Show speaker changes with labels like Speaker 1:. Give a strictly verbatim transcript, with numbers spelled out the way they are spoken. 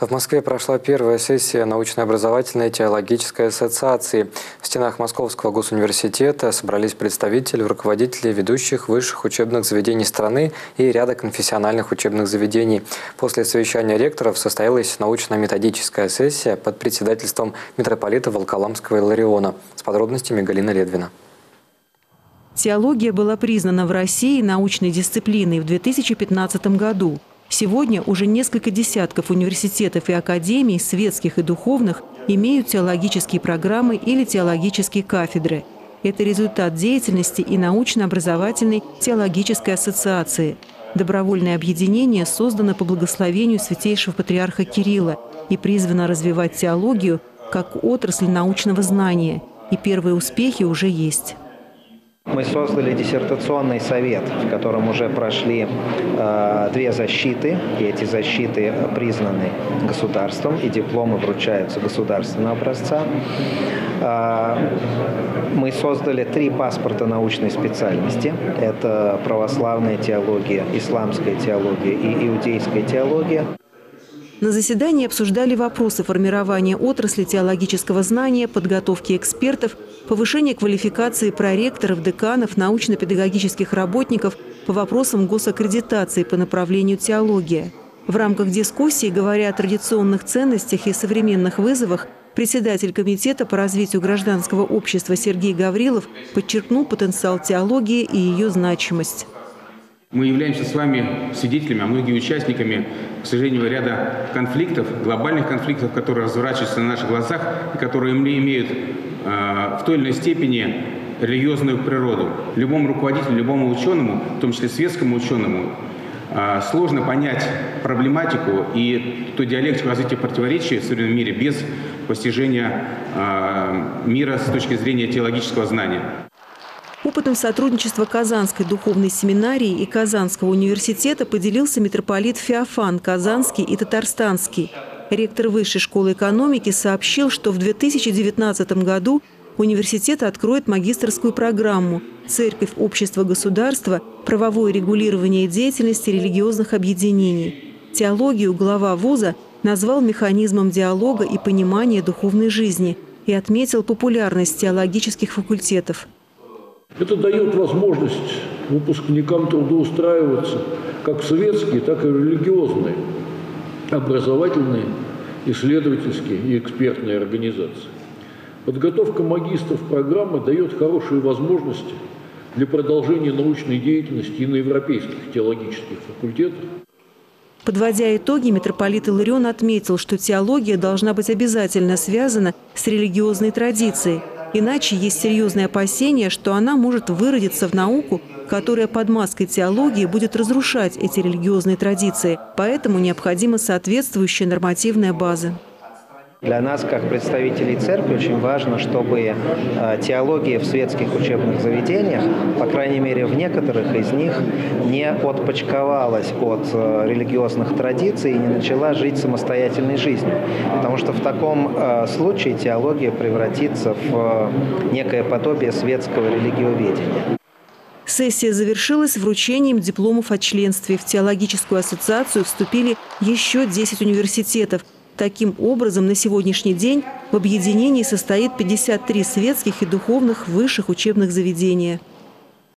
Speaker 1: В Москве прошла первая сессия научно-образовательной теологической ассоциации. В стенах Московского госуниверситета собрались представители, руководители ведущих высших учебных заведений страны и ряда конфессиональных учебных заведений. После совещания ректоров состоялась научно-методическая сессия под председательством митрополита Волоколамского Иллариона. С подробностями Галина Ледвина.
Speaker 2: Теология была признана в России научной дисциплиной в две тысячи пятнадцатом году. Сегодня уже несколько десятков университетов и академий, светских и духовных, имеют теологические программы или теологические кафедры. Это результат деятельности и научно-образовательной теологической ассоциации. Добровольное объединение создано по благословению святейшего патриарха Кирилла и призвано развивать теологию как отрасль научного знания. И первые успехи уже есть.
Speaker 3: Мы создали диссертационный совет, в котором уже прошли э, две защиты, и эти защиты признаны государством, и дипломы вручаются государственного образца. Э, мы создали три паспорта научной специальности. Это православная теология, исламская теология и иудейская теология.
Speaker 2: На заседании обсуждали вопросы формирования отрасли теологического знания, подготовки экспертов, повышения квалификации проректоров, деканов, научно-педагогических работников по вопросам госаккредитации по направлению теология. В рамках дискуссии, говоря о традиционных ценностях и современных вызовах, председатель Комитета по развитию гражданского общества Сергей Гаврилов подчеркнул потенциал теологии и ее значимость.
Speaker 4: Мы являемся с вами свидетелями, а многие участниками, к сожалению, ряда конфликтов, глобальных конфликтов, которые разворачиваются на наших глазах и которые имеют э, в той или иной степени религиозную природу. Любому руководителю, любому ученому, в том числе светскому ученому, э, сложно понять проблематику и ту диалектику развития противоречий в современном мире без постижения э, мира с точки зрения теологического знания.
Speaker 2: Опытом сотрудничества Казанской духовной семинарии и Казанского университета поделился митрополит Феофан Казанский и Татарстанский. Ректор Высшей школы экономики сообщил, что в две тысячи девятнадцатом году университет откроет магистерскую программу «Церковь, общество, государство. Правовое регулирование деятельности религиозных объединений». Теологию глава вуза назвал механизмом диалога и понимания духовной жизни и отметил популярность теологических факультетов.
Speaker 5: Это дает возможность выпускникам трудоустраиваться как в светские, так и в религиозные, образовательные, исследовательские и экспертные организации. Подготовка магистров программы дает хорошие возможности для продолжения научной деятельности и на европейских теологических факультетах.
Speaker 2: Подводя итоги, митрополит Илларион отметил, что теология должна быть обязательно связана с религиозной традицией. Иначе есть серьезные опасения, что она может выродиться в науку, которая под маской теологии будет разрушать эти религиозные традиции. Поэтому необходима соответствующая нормативная база.
Speaker 3: Для нас, как представителей церкви, очень важно, чтобы теология в светских учебных заведениях, по крайней мере в некоторых из них, не отпочковалась от религиозных традиций и не начала жить самостоятельной жизнью. Потому что в таком случае теология превратится в некое подобие светского религиоведения.
Speaker 2: Сессия завершилась вручением дипломов о членстве. В теологическую ассоциацию вступили еще десять университетов. Таким образом, на сегодняшний день в объединении состоит пятьдесят три светских и духовных высших учебных заведения.